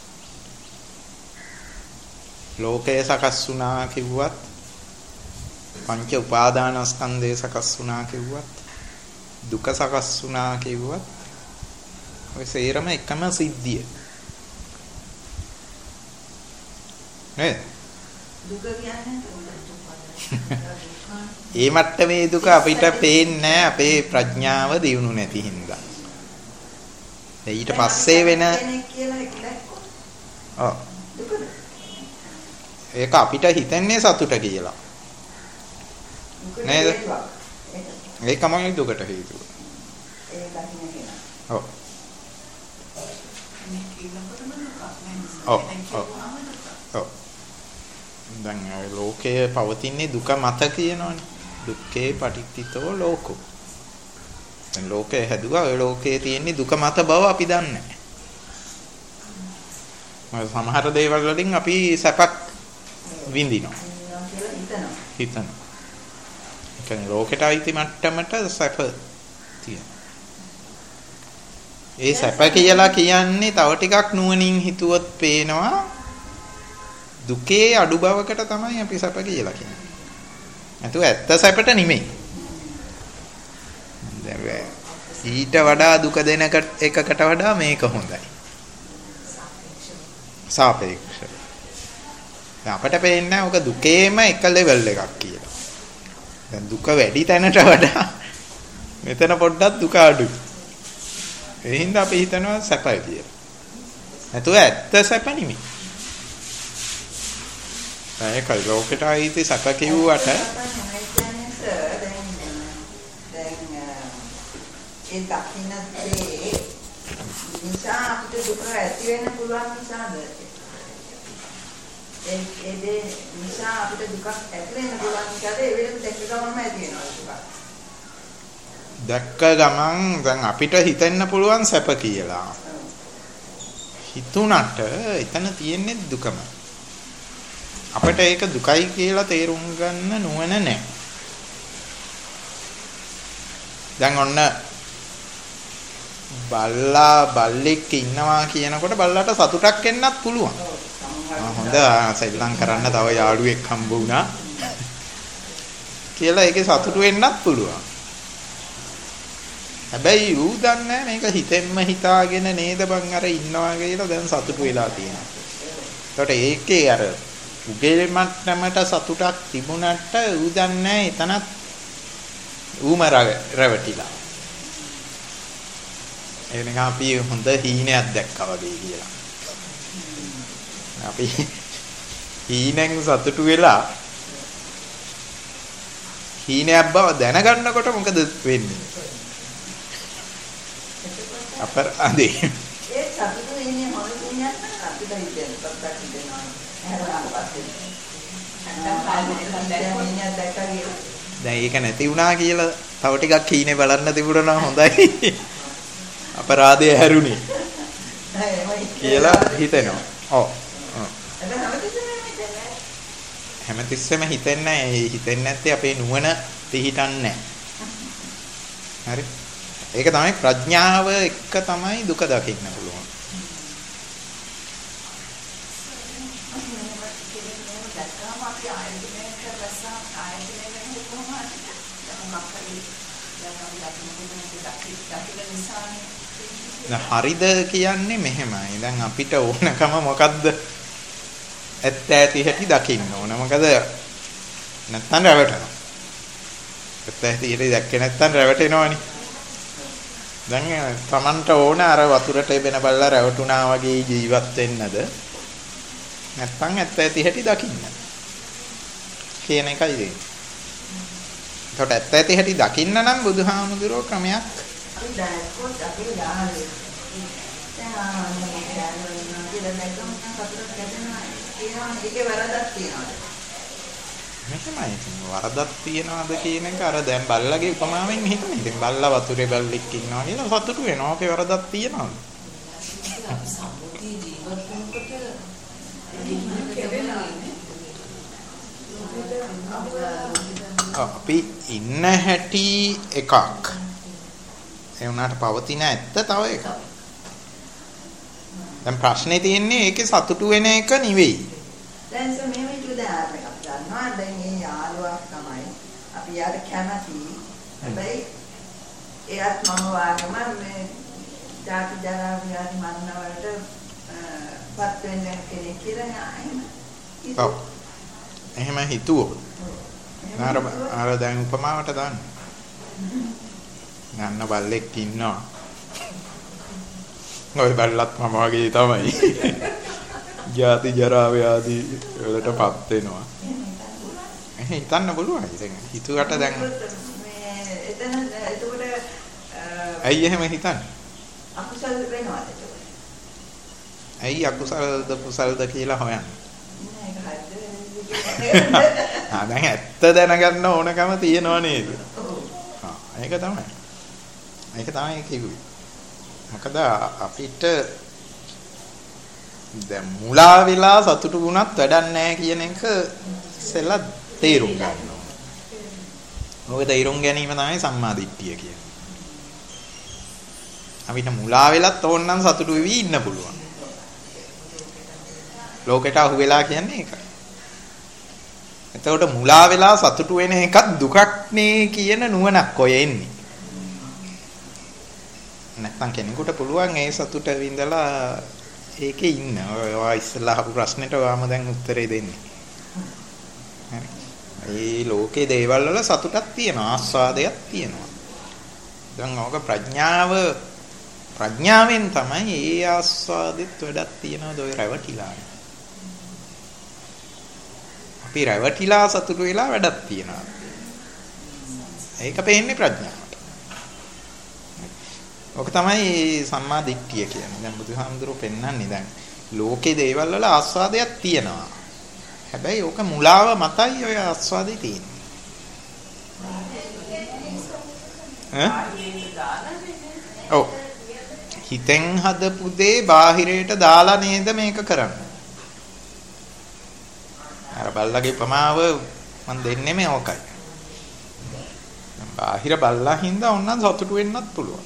ලෝකය සකස් වුණා කිව්වත් පංච උපාදානස්කන්ධය සකස් වුණා කිව්වත් දුක සකස් වුණා කිව්වත් ඔය සේරම එකම සිද්ධිය. නේද? දුක කියන්නේ ඒ මට්ටමේ දුක අපිට පේන්නේ නැහැ අපේ ප්‍රඥාව දියුණු නැති හින්දා. ඊට පස්සේ වෙන ඒක අපිට හිතන්නේ සතුට කියලා. නේද? ඒකමයි දුකට හේතුව. ඔව්. ඔව්. දැන් ලෝකයේ පවතින්නේ දුක මත කියනවනේ. දුක්ඛේ පටිච්චිතෝ ලෝකෝ. දැන් ලෝකය හැදුවා ඔය ලෝකයේ තියෙන්නේ දුක මත බව අපි දන්නේ නැහැ. සමහර දේවල් වලින් අපි සැපක් විඳිනවා. හිතනවා. ඒ ලෝකයට අයිති මට්ටමට සැප තියෙනවා. ඒ සැප කියලා කියන්නේ තව ටිකක් නුවණින් හිතුවොත් පේනවා දුකේ අඩු බවකට තමයි අපි සැප කියලා කියන්නේ. නැතුව ඇත්ත සැපට නෙමෙයි. ඊට වඩා දුක දෙන එකකට වඩා මේක හොඳයි. සාපේක්ෂ. අපට පේන්නේ ඔක දුකේම එක ලෙවල් එකක් කියලා. දැන් දුක වැඩි තැනට වඩා මෙතන පොඩ්ඩක් දුක අඩුයි. ඒ හින්දා අපි හිතනවා සැපයි කියලා. නැතුව ඇත්ත සැප නෙමෙයි. ඒකයි ලෝකෙට ආйти සැප කිව්වට ඒ දකින්නේ නිසා අපිට දුක ඇති වෙන්න පුළුවන් නිසාද? ඒ දේ නිසා අපිට දුක ඇති වෙන්න පුළුවන් නිසාද? ඒ වෙලෙම දැක්ක ගමන්ම ඇති වෙනවා දුක. දැක්ක ගමන් දැන් අපිට හිතෙන්න පුළුවන් සැප කියලා. හිතුණට එතන තියෙන්නේ දුකම. අපිට ඒක දුකයි කියලා තේරුම් ගන්න නුවණ නැහැ. දැන් ඔන්න බල්ලා බල්ලෙක් ඉන්නවා කියනකොට බල්ලාට සතුටක් එන්නත් පුළුවන්. හොඳ සෙල්ලම් කරන්න තව යාළුවෙක් හම්බ වුණා කියලා ඒකේ සතුටු වෙන්නත් පුළුවන්. හැබැයි ඌ දන්නේ මේක හිතෙන්ම හිතාගෙන නේද බං අර ඉන්නවා කියලා දැන් සතුටු වෙලා තියෙනවා. ඒකට ඒකේ අර උගේ මට්ටමට සතුටක් තිබුණාට ඌ දන්නේ එතනත් ඌම රැවටිලා. ඒ නිකන් අපි හොඳ හීනයක් දැක්කා වගේ කියලා. අපි හීනෙන් සතුටු වෙලා හීනයක් බව දැනගන්නකොට මොකද වෙන්නේ? අපරාධේ. ඒ සතුටු වෙන්නේ මොන හීනයක් අපිට හිතෙන්න පස්සක් හිතෙනවා. දැන් ඒක නැති වුණා කියලා තව ටිකක් හීනේ බලන්න තිබුණා නම් හොඳයි. අපරාධය හැරුණේ කියලා හිතෙනවා. ඔව්. හැමතිස්සෙම හිතෙන්නේ නැහැ. හිතෙන්නේ නැත්තේ අපේ නුවණ පිහිටන්නේ නැහැ. හරි. ඒක තමයි ප්‍රඥාව එක්ක තමයි දුක දකින්න පුළුවන්. හරිද කියන්නේ මෙහෙමයි. දැන් අපිට ඕනකම මොකද්ද? ඇත්ත ඇති හැටි දකින්න ඕන. මොකද නැත්තම් රැවටෙනවා. ඇත්ත ඇති හැටි දැක්කේ නැත්තම් රැවටෙනවනේ. දැන් Tamanට ඕන අර වතුරට එබෙන බල්ලා රැවටුණා වගේ ජීවත් වෙන්නද? නැත්තම් ඇත්ත ඇති හැටි දකින්න. කියන එකයි දෙන්නේ. ඒකට ඇත්ත ඇති හැටි දකින්න නම් බුදුහාමුදුරුවෝ ක්‍රමයක් අපි දැක්කොත් අපේ යාළුවෝ ඒකේ වරදක් තියනවාද? මෙහෙමයි. වරදක් තියනවාද කියන එක අර දැන් බල්ලගේ උපමාවෙන් හිතන්න. ඉතින් බල්ලා වතුරේ බල්ලෙක් ඉන්නවා කියලා සතුටු වෙනවා. ඔකේ වරදක් තියනවාද? සම්මුතිය ජීවත් වෙනකොට අපි ඉන්න හැටි එකක්. ඒ වුණාට පවතින ඇත්ත තව එකක්. දැන් ප්‍රශ්නේ තියෙන්නේ ඒකේ සතුටු වෙන එක නෙවෙයි. දැන් මේ උදාහරණයක් ගන්නවා. දැන් මේ යාළුවා තමයි අපි යාට කැමති. හැබැයි එයාත් මම වාගම මේ ජාති ජරා ව්‍යාධි මරණ වලට පත් වෙන කෙනෙක් කියලා එහෙම. ඔව්. එහෙම හිතුවොත් අර දැන් උපමාවට දාන්න. නන්න බල්ලෙක් ඉන්නවා. ඔය බල්ලත් මම වගේ තමයි. ජාති ජරා ව්‍යාධි වලටපත් වෙනවා. හිතන්න පුළුවන්. ඉතින් හිතුවට දැන් මේ එතන එතකොට ඇයි එහෙම හිතන්නේ? අකුසල වෙනවද එතකොට? ඇයි අකුසලද කුසලද කියලා හොයන්නේ? දැන් ඇත්ත දැනගන්න ඕනකම තියෙනව නේද? ඒක තමයි. ඒක තමයි කිව්වේ. මොකද අපිට දැන් මුලා වෙලා සතුටු වුණත් වැඩක් නැහැ කියන එක ඉස්සෙල්ලා තේරුම් ගන්න ඕනේ. මොකද තේරුම් ගැනීම තමයි සම්මා දිට්ඨිය කියන්නේ. අපිට මුලා වෙලත් ඕනනම් සතුටු වෙවි ඉන්න පුළුවන්. ලෝකෙට අහු වෙලා කියන්නේ ඒකයි. එතකොට මුලා වෙලා සතුටු වෙන එකත් දුකක් නේ කියන නුවණක් ඔය එන්නේ. නැත්නම් කෙනෙකුට පුළුවන් ඒ සතුට විඳලා ඒකේ ඉන්න. ඔය ඉස්සෙල්ලා අහපු ප්‍රශ්නෙට ඔයාම දැන් උත්තරේ දෙන්නේ. හරි. මේ ලෝකේ දේවල් වල සතුටක් තියෙනවා, ආස්වාදයක් තියෙනවා. දැන් ඕක ප්‍රඥාවෙන් තමයි ඒ ආස්වාදෙත් වැඩක් තියනවද ඔය රැවටිලා. අපි රැවටිලා සතුටු වෙලා වැඩක් තියනවා. ඒක පේන්නේ ප්‍රඥාවට. ඔක තමයි සම්මා දිට්ඨිය කියන්නේ. දැන් බුදුහාමුදුරුවෝ පෙන්වන්නේ දැන් ලෝකේ දේවල් වල ආස්වාදයක් තියෙනවා. හැබැයි ඕක මුලාව මතයි ඔය ආස්වාදේ තියෙන්නේ. ඔව්. හිතෙන් හදපු දේ බාහිරයට දාලා නේද මේක කරන්නේ. අර බල්ලගේ ප්‍රමාව මන් දෙන්නේ මේ ඕකයි. බාහිර බල්ලා හින්දා ඕනනම් සතුටු වෙන්නත් පුළුවන්.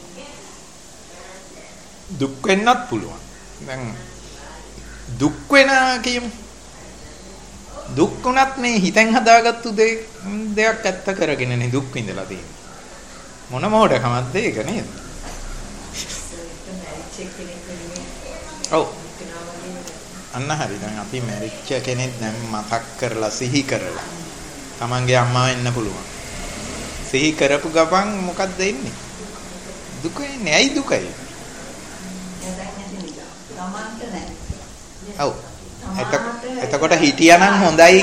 දුක් වෙන්නත් පුළුවන්. දැන් දුක් වෙන කියමු. දුක් උනත් මේ හිතෙන් හදාගත්තු දෙයක් ඇත්ත කරගෙනනේ දුක් විඳලා තියෙන්නේ. මොන මොඩකමක්ද ඒක නේද? ඔව්. අන්න හරි. දැන් අපි මැරිච්ච කෙනෙක් දැන් මතක් කරලා සිහි කරලා තමන්ගේ අම්මා වෙන්න පුළුවන්. සිහි කරපු ගමන් මොකක්ද එන්නේ? දුක එන්නේ. ඇයි දුකයි? ඔව්. එතකොට හිටියානම් හොඳයි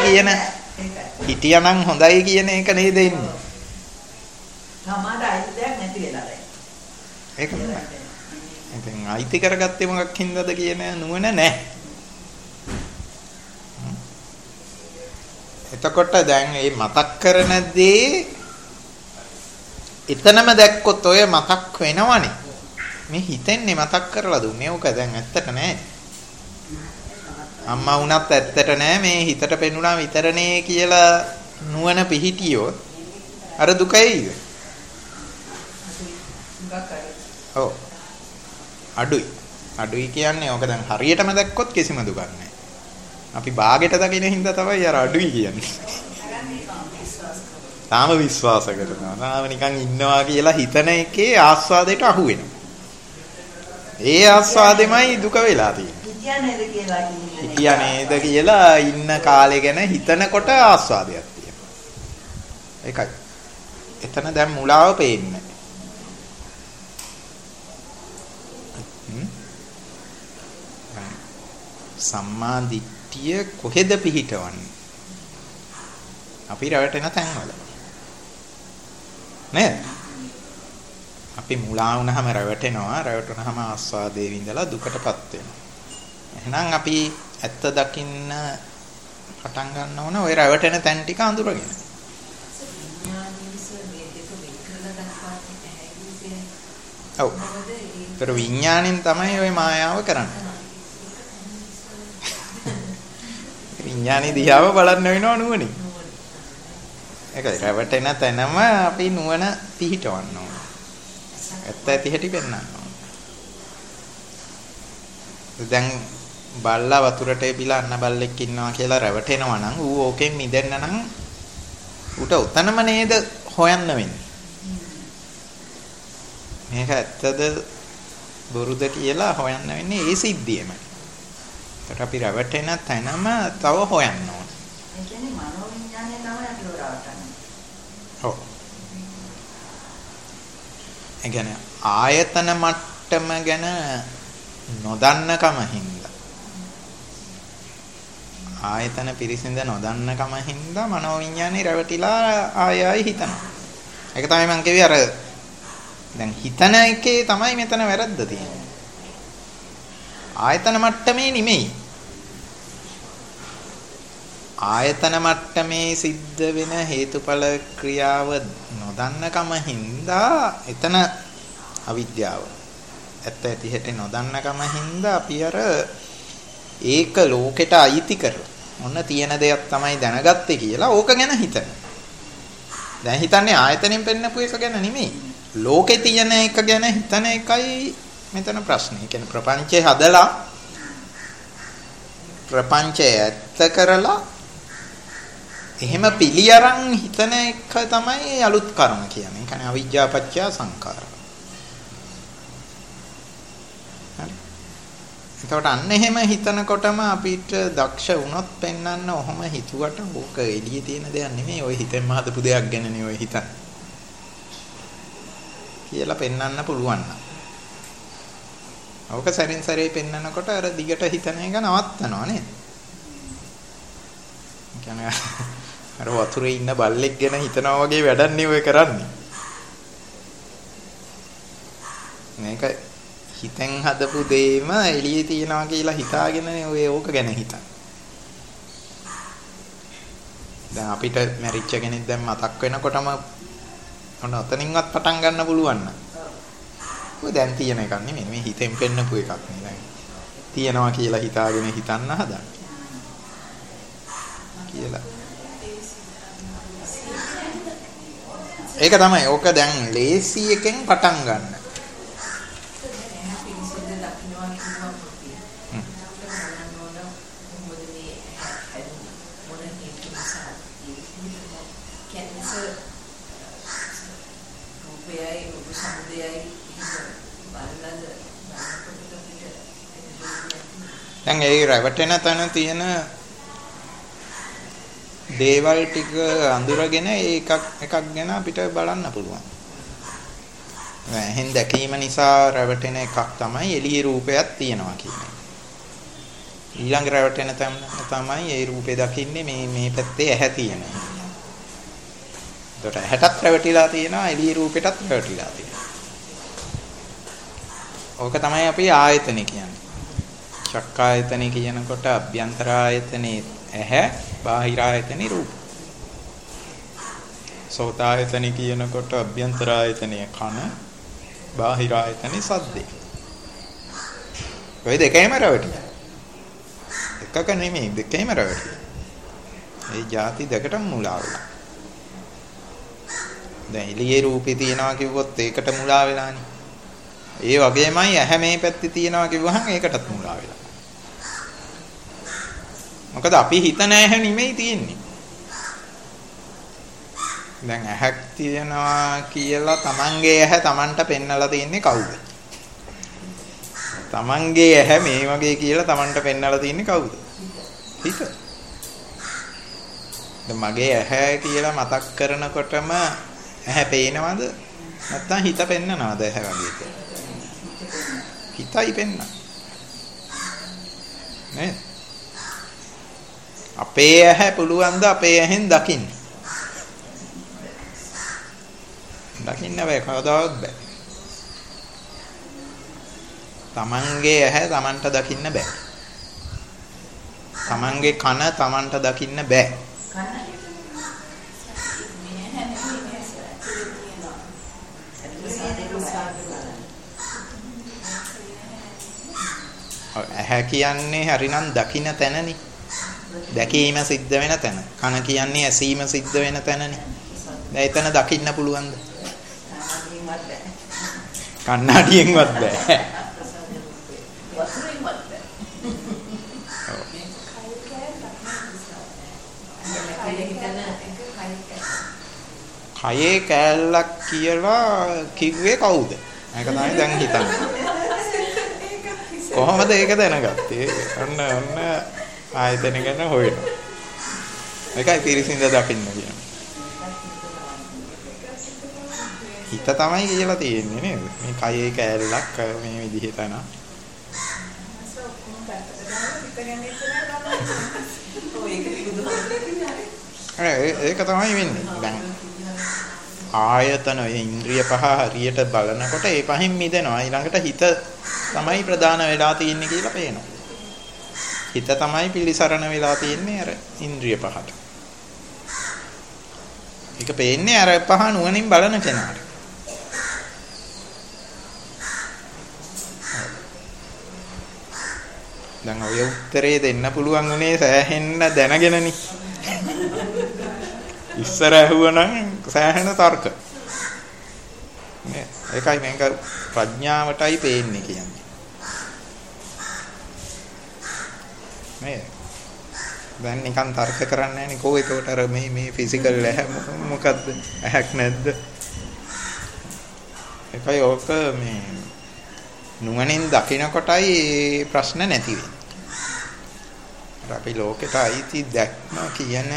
කියන එක නේද එන්නේ? සමාඩ අයිතියක් නැති වෙලා දැන්. ඒක තමයි. ඉතින් අයිති කරගත්තේ මොකක් හින්දාද කියන නුවණ නැහැ. එතකොට දැන් මේ මතක් කරන දේ එතනම දැක්කොත් ඔය මතක් වෙනවනේ. මේ හිතෙන්නේ මතක් කරලා දුන්නේ. ඕක දැන් ඇත්තට නෑ. අම්මා වුණත් ඇත්තට නෑ. මේ හිතට පෙන්නුනා විතරනේ කියලා නුවණ පිහිටියොත් අර දුකයිද? ඔව්. අඩුයි කියන්නේ ඕක දැන් හරියටම දැක්කොත් කිසිම දුකක් නැහැ. අපි ਬਾගෙට දකින්න හින්දා තමයි අර අඩුයි කියන්නේ. තාම විශ්වාස කරනවා. තාම නිකන් ඉන්නවා කියලා හිතන එකේ ආස්වාදයට අහු වෙනවා. ඒ ආස්වාදෙමයි දුක වෙලා තියෙන්නේ. හිතියා නේද කියලා ඉන්න කාලේ ගැන හිතනකොට ආස්වාදයක් තියෙනවා. ඒකයි. එතන දැන් මුලාව පේන්නේ. සම්මා දිට්ඨිය කොහෙද පිහිටවන්නේ? අපි රැවටෙන තැන්වල. නේද? අපි මුලා වුණාම රැවටෙනවා. රැවටුනහම ආස්වාදේ විඳලා දුකටපත් වෙනවා. එහෙනම් අපි ඇත්ත දකින්න පටන් ගන්න ඕන ওই රැවටෙන තැන් ටික අඳුරගෙන. ඔව්. ඒතර විඥාණයෙන් තමයි ওই මායාව කරන්නේ. විඥානේ දිහාව බලන්න වෙනව නුවණින්. ඒකයි රැවටෙන තැනම අපි නුවණ පිහිටවන්න ඕන. ඇත්ත ඇති හැටි පෙන්නන්න ඕන. දැන් බල්ලා වතුරට එපිලා අන්න බල්ලෙක් ඉන්නවා කියලා රැවටෙනවා නම් ඌ ඕකෙන් මිදෙන්න නම් ඌට උතනම නේද හොයන්න වෙන්නේ. මේක ඇත්තද බොරුද කියලා හොයන්න වෙන්නේ ඒ සිද්ධියම. ඒකට අපි රැවටෙන තැනම තව හොයන්න ඕන. ඒ කියන්නේ මනෝවිඤ්ඤාණය තමයි අපි රවටන්නේ. ඒ කියන්නේ ආයතන මට්ටම ගැන නොදන්නකම හින්දා ආයතන පිරිසිඳ නොදන්නකම හින්දා මනෝවිඤ්ඤාණය රැවටිලා ආයයි හිතනවා. ඒක තමයි මම කිව්වේ අර දැන් හිතන එකේ තමයි මෙතන වැරද්ද තියෙන්නේ. ආයතන මට්ටමේ නෙමෙයි. ආයතන මට්ටමේ සිද්ධ වෙන හේතුඵල ක්‍රියාව නොදන්නකම හින්දා එතන අවිද්‍යාව. ඇත්ත ඇති හැටි නොදන්නකම හින්දා අපි අර ඒක ලෝකෙට අයිති කරලා මොන තියෙන දෙයක් තමයි දැනගත්තේ කියලා ඕක ගැන හිතන. දැන් හිතන්නේ ආයතනෙන් පෙන්නපු එක ගැන නෙමෙයි. ලෝකේ තියෙන එක ගැන හිතන එකයි මෙතන ප්‍රශ්නේ. ඒ කියන්නේ ප්‍රපංචය හදලා ප්‍රපංචය ඇත්ත කරලා එහෙම පිළි අරන් හිතන එක තමයි අලුත් කර්ම කියන්නේ. ඒ කියන්නේ අවිජ්ජා පත්‍ය සංඛාර. හරි. එතකොට අන්න එහෙම හිතනකොටම අපිට දක්ෂ වුණොත් පෙන්වන්න ඔහොම හිතුවට ඕක එළියේ තියෙන දෙයක් නෙමෙයි. ඔය හිතෙන්ම හදපු දෙයක් ගැනනේ ඔය හිතන්නේ. කියලා පෙන්වන්න පුළුවන් නම්. ඕක සැරින් සැරේ පෙන්වනකොට අර දිගට හිතන එක නවත්තනවා නේද? කියන්නේ අර වතුරේ ඉන්න බල්ලෙක් ගැන හිතනවා වගේ වැඩන්නේ ඔය කරන්නේ. මේක හිතෙන් හදපු දෙයම එළියේ තියනවා කියලා හිතාගෙනනේ ඔය ඕක ගැන හිතන්නේ. දැන් අපිට මැරිච්ච කෙනෙක් දැන් මතක් වෙනකොටම ඔන්න ඔතනින්වත් පටන් ගන්න පුළුවන් නම්. ඔය දැන් තියෙන එකක් නෙමෙයි මේ හිතෙන් පෙන්නපු එකක් නේ දැන්. තියනවා කියලා හිතාගෙන හිතන්න හදන්න. කියලා. ඒක තමයි. ඕක දැන් ලේසි එකෙන් පටන් ගන්න. දැන් ඒ රැවටෙන තැන තියෙන දේවල් ටික අඳුරගෙන එකක් ගැන අපිට බලන්න පුළුවන්. එහෙන් දැකීම නිසා රැවටෙන එකක් තමයි එළියේ රූපයක් තියෙනවා කියන්නේ. ඊළඟ රැවටෙන තැන තමයි ඒ රූපේ දකින්නේ මේ පැත්තේ ඇහැ තියෙනවා. ඒකට ඇහැටත් රැවටිලා තියෙනවා එළියේ රූපෙටත් රැවටිලා තියෙනවා. ඕක තමයි අපි ආයතන කියන්නේ. චක්කායතනෙ කියනකොට අභ්‍යන්තර ආයතනේ ඇහැ, බාහිර ආයතනේ රූප. සෝතායතනෙ කියනකොට අභ්‍යන්තර ආයතනේ කන, බාහිර ආයතනේ ශබ්දේ. ඔය දෙකේම රැවටිලා. එකක නෙමෙයි දෙකේම රැවටිලා. ඒ ಜಾති දෙකටම මුලා වෙලා. දැන් එළියේ රූපේ තියනවා කිව්වොත් ඒකට මුලා වෙලානේ. ඒ වගේමයි ඇහැ මේ පැත්තේ තියනවා කිව්වහම ඒකටත් මුලා වෙලා. මොකද අපි හිතන ඇහැ නෙමෙයි තියෙන්නේ. දැන් ඇහක් තියනවා කියලා තමන්ගේ ඇහැ තමන්ට පෙන්නලා තියන්නේ කවුද? තමන්ගේ ඇහැ මේ වගේ කියලා තමන්ට පෙන්නලා තියන්නේ කවුද? හිත. දැන් මගේ ඇහැ කියලා මතක් කරනකොටම ඇහැ පේනවද? නැත්නම් හිත පෙන්නනවද ඇහැ වගේ කියලා? හිතයි පෙන්නන. නේ? අපේ ඇහැ පුළුවන් ද අපේ ඇහෙන් දකින්න? දකින්න බෑ කවදාවත් බෑ. තමන්ගේ ඇහැ තමන්ට දකින්න බෑ. තමන්ගේ කන තමන්ට දකින්න බෑ. ඇහැ කියන්නේ හරිනම් දකින්න තැනනේ. දැකීම සිද්ධ වෙන තැන. කන කියන්නේ ඇසීම සිද්ධ වෙන තැනනේ. දැන් එතන දකින්න පුළුවන්ද? කන්නාඩියෙන්වත් බෑ. කයේ කැලලක් කියලා කිව්වේ කවුද? ඒක තමයි දැන් හිතන්නේ. කොහොමද ඒක දැනගත්තේ? ඔන්න ආයතන ගැන හොයනවා. ඒකයි පිරිසිඳ දකින්න කියන්නේ. හිත තමයි කියලා තියෙන්නේ නේද? මේ කයේ කෑල්ලක් මේ විදිහට යන. ඒක තමයි වෙන්නේ. දැන් ආයතන ඉන්ද්‍රිය පහ හරියට බලනකොට ඒ පහෙන් මිදෙනවා. ඊළඟට හිත තමයි ප්‍රධාන වෙලා තියෙන්නේ කියලා පේනවා. හිත තමයි පිළිසරණ වෙලා තියෙන්නේ අර ඉන්ද්‍රිය පහට. ඒක පේන්නේ අර පහ නුවණින් බලන කෙනාට. දැන් ඔය උත්තරේ දෙන්න පුළුවන් උනේ සෑහෙන්න දැනගෙනනේ. ඉස්සර ඇහුවනම් සෑහෙන තර්ක. ඒකයි මේක ප්‍රඥාවටයි පේන්නේ කියන්නේ. මේ දැන් නිකන් තර්ක කරන්නේ නැහැ නේ කෝ ඒකට අර මේ ෆිසිකල් ඇහැ මොකද්ද? ඇහැක් නැද්ද? ඒකයි ඕක මේ නුවණින් දකිනකොටයි ප්‍රශ්න නැති වෙන්නේ. අපි ලෝකෙට අයිති දැක්ම කියන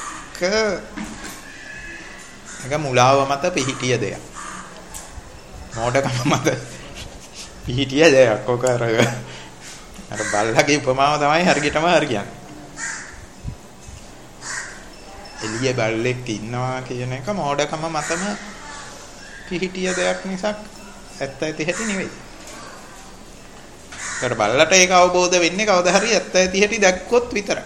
එක මුලාව මත පිහිටිය දෙයක්. මෝඩකම මත පිහිටිය දෙයක්. ඔක අර බල්ලගේ උපමාව තමයි හරියටම හරියන්නේ. එළියේ බල්ලෙක් ඉන්නවා කියන එක මෝඩකම මතම පිහිටිය දෙයක් නිසා ඇත්ත ඇති හැටි නෙවෙයි. ඒතර බල්ලට ඒක අවබෝධ වෙන්නේ කවදා හරි ඇත්ත ඇති හැටි දැක්කොත් විතරයි.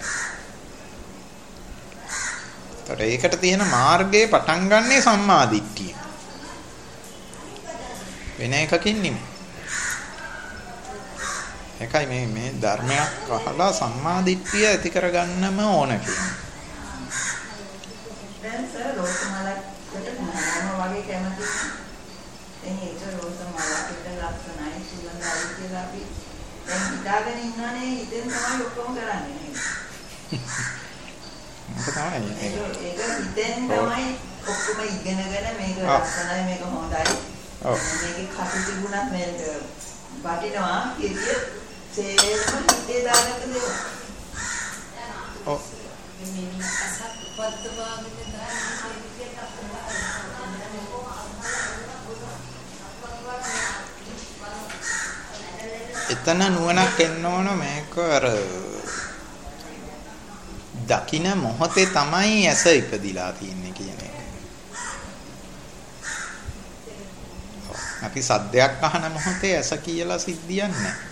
ඒතර ඒකට තියෙන මාර්ගයේ පටන් ගන්නේ සම්මාදිට්ඨිය. වෙන එකකින් නෙමෙයි. ඒකයි මේ ධර්මයක් අහලා සම්මාදිට්ඨිය ඇති කරගන්නම ඕන කියන්නේ. දැන් සර් රෝසමලකට මොනවා වගේ කැමතිද? දැන් ඒක රෝසමලකට ලක්ෂණයි සුලංගයි කියලා අපි දැන් හිතාගෙන ඉන්නනේ හිතෙන් තමයි ඔක්කොම කරන්නේ නේද? ඒක හිතෙන් තමයි ඔක්කොම ඉගෙනගෙන මේක ලක්ෂණයි මේක හොඳයි. මේකේ කටු තිබුණත් මේක වටිනවා කිය සේම හිතේ දාගන්න දේවල්. ඔව්. එතන නුවණක් එන්න ඕන මේක අර දකින මොහොතේ තමයි ඇස ඉපදිලා තියෙන්නේ කියන එක. අපි සද්දයක් අහන මොහොතේ ඇස කියලා සිද්ධියක් නැහැ.